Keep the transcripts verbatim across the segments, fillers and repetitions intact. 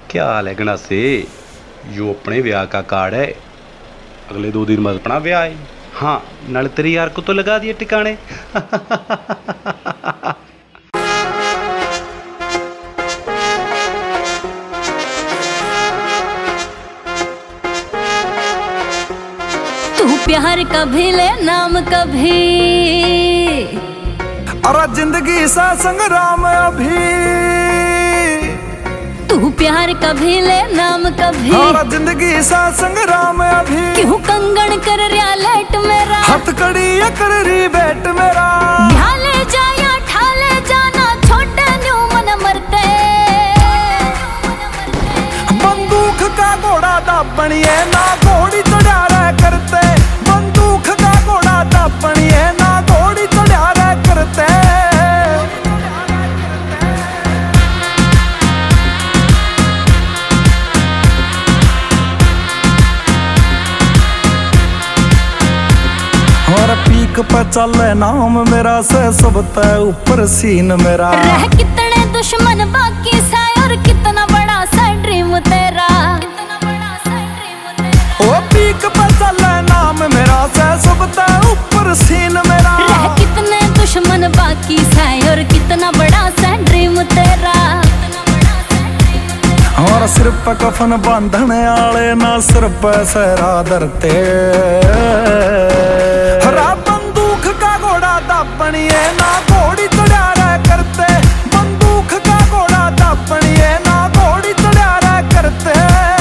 क्या हाल है गणासे? यो अपने ब्याह का कार्ड है। अगले दो दिन बाद अपना ब्याह है। हाँ, नाल तेरी यार को तो लगा दिए टिकाने। तू प्यार कभी ले नाम कभी, अरे जिंदगी सा संग्राम अभी। तू प्यार कभी ले नाम कभी, अरे जिंदगी सा संग्राम अभी। क्यों कंगन कर रिया लेट मेरा, हथकड़ी कर रही बेट मेरा। ढाले जा या ठाले जाना छोटे न्यू मन मरते। बंदूक का घोड़ा दापणिए ना घोड़ी चढ़ा रहा करते। बंदूक का घोड़ा दापणिए ना घोड़ी चढ़ा रहा करते। और पीक पे चले नाम मेरा से सबते ऊपर सीन मेरा। रह कितने दुश्मन बाकी सा और कितना बड़ा सा ड्रीम तेरा। ओ पीक पे चले नाम मेरा से सबते ऊपर सीन मेरा। रह कितने दुश्मन बाकी सा और कितना बड़ा सा ड्रीम तेरा। और सिर पे कफन बांधने आले ना सिर पे सहरा धरते। हरा बंदूक का घोड़ा दापणिए ना घोड़ी चढ़ा रहा करते। बंदूक का घोड़ा दापणिए ना घोड़ी चढ़ा रहा करते।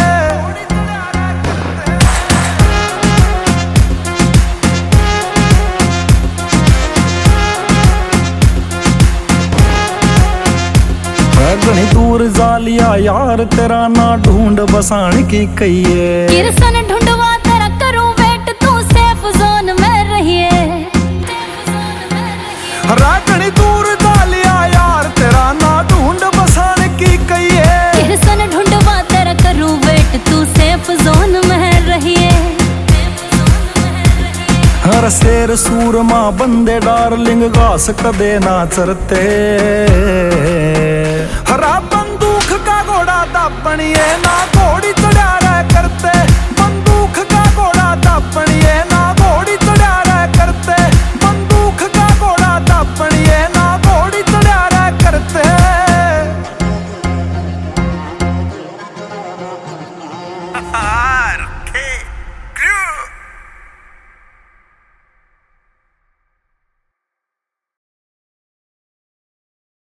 घनी दूर जालिया यार तेरा ना ढूंढ बसाने की कहिए। किरसन ढूंढवा तेरा करूं वेट तू सेफ जोन में रहिए। घनी दूर जालिया यार तेरा ना ढूंढ बसाने की कहिए। किरसन ढूंढवा तेरा करूं वेट तू सेफ जोन में रहिए। हर शेर सूरमा बंदे डार्लिंग घास कदे ना चरते। हरा बंदूक का घोड़ा दापणिए ना